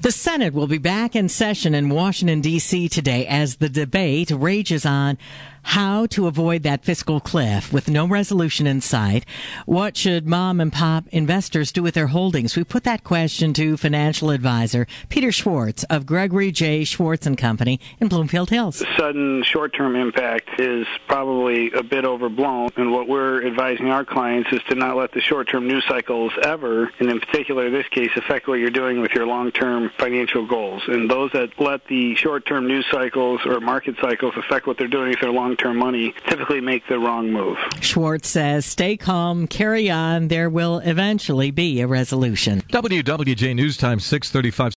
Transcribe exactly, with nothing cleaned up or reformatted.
The Senate will be back in session in Washington, D C today as the debate rages on how to avoid that fiscal cliff with no resolution in sight. What should mom and pop investors do with their holdings? We put that question to financial advisor Peter Schwartz of Gregory J. Schwartz and Company in Bloomfield Hills. The sudden short-term impact is probably a bit overblown, and what we're advising our clients is to not let the short-term news cycles ever, and in particular this case, affect what you're doing with your long-term financial goals. And those that let the short-term news cycles or market cycles affect what they're doing with their long-term money typically make the wrong move. Schwartz says, stay calm, carry on. There will eventually be a resolution. W W J News Time, six thirty-five.